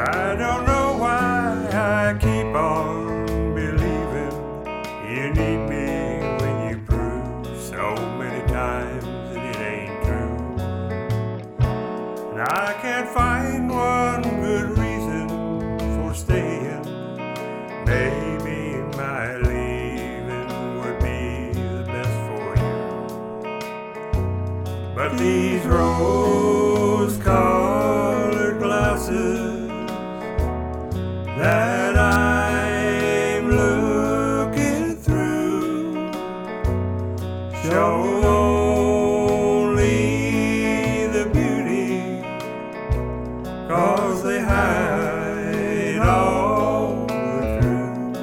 I don't know why I keep on believing you need me when you prove so many times that it ain't true. And I can't find one good reason for staying. Maybe my leaving would be the best for you. But these rose-colored glasses that I'm looking through show only the beauty, 'cause they hide all the truth.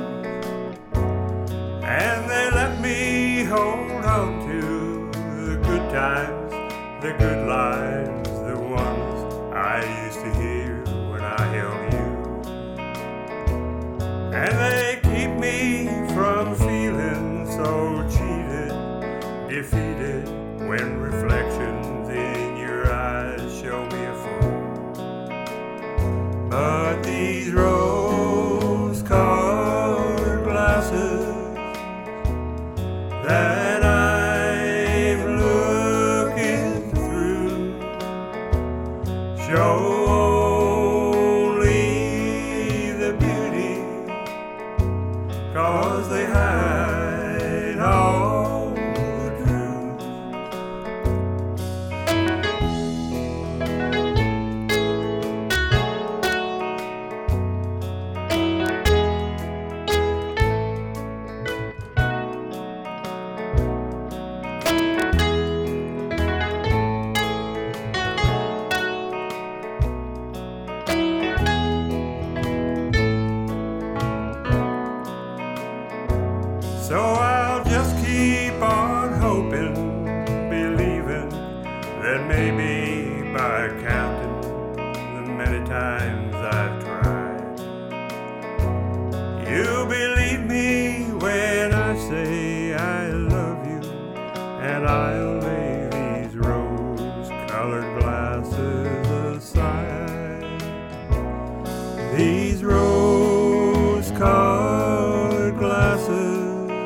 And they let me hold on to the good times, the good lines, the ones I used to hear when I held you. And they keep me from feeling so cheated, defeated, when reflections in your eyes show me a fool. But these rose-colored glasses that I'm looking through show only the beauty, 'cause they hide all the truth. So I'll just keep on hoping, believing that maybe by counting the many times I've tried, you'll believe me when I say I love you, and I'll lay these rose-colored glasses aside. These rose-colored glasses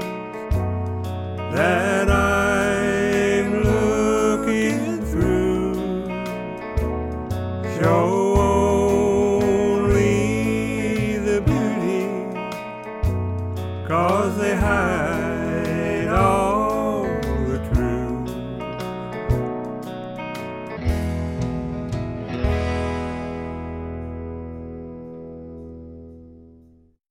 that I'm looking through show only the beauty, 'cause they hide all